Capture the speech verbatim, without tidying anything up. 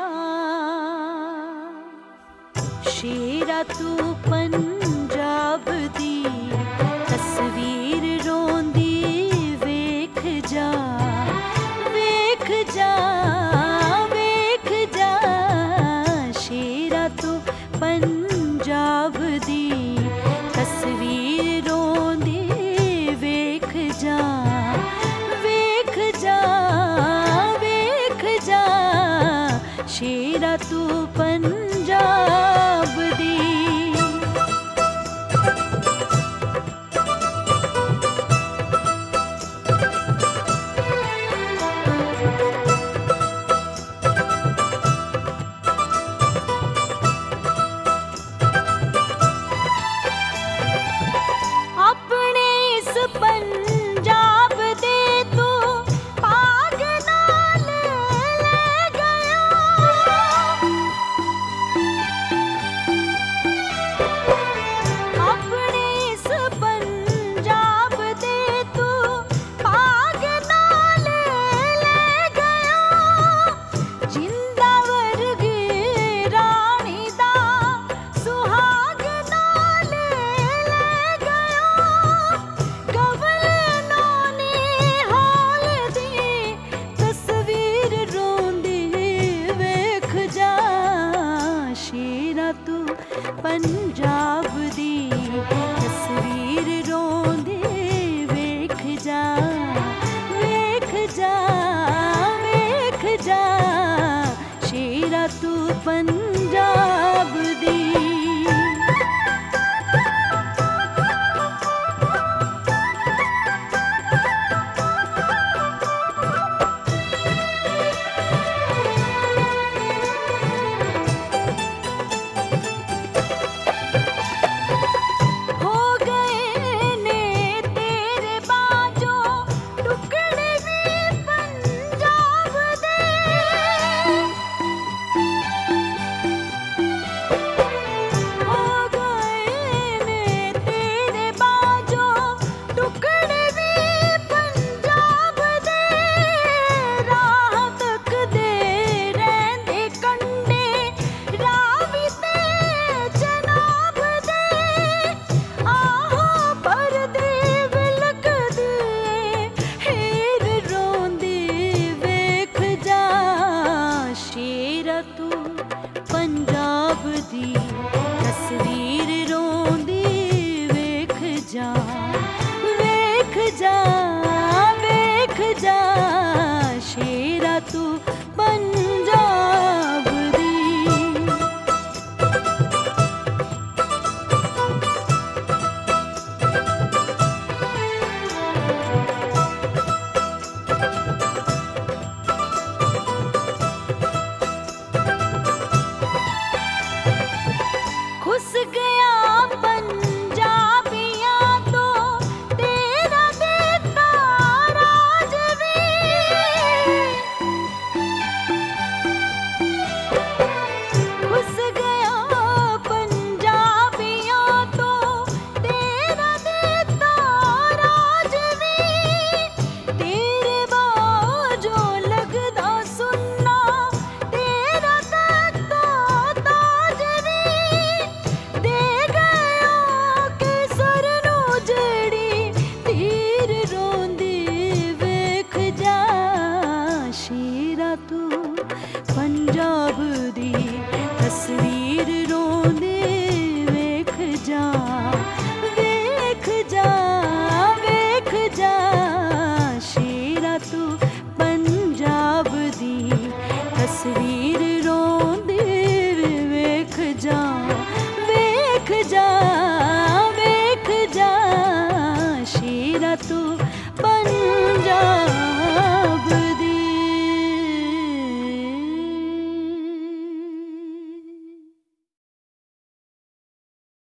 शेरा तू पंजाब दी तस्वीर रोंदी वेख जा वेख जा वेख जा। शेरा तू पंजाब दी तस्वीर रोंदी वेख जा वेख जा वेख जा। शेरा तू पंजाब दी। अपने इस पंजाब दे तू पाग नाल ले गया। अपने इस पंजाब दे तू पाग नाल ले गया। जिंदा वर्गी रानी दा सुहाग नाल ले गया। गवलनों ने हाल दी तस्वीर रोंदी वेख जा। शेरा तू पंजाब दी तस्वीर रोंदी वेख जा वेख जा वेख जा। शेरा तू पंजाब दी। हो गए ने तेरे बाजों टुकड़े भी पंजाब दे। हो गए ने तेरे बाजों टुकड़े भी पंजाब दे। राह तक दे रैंदे कंडे रावी ते जनाब दे। आहो परदे विलक दे हेर रोंदी वेख जा। शेरा तू पंजाब दी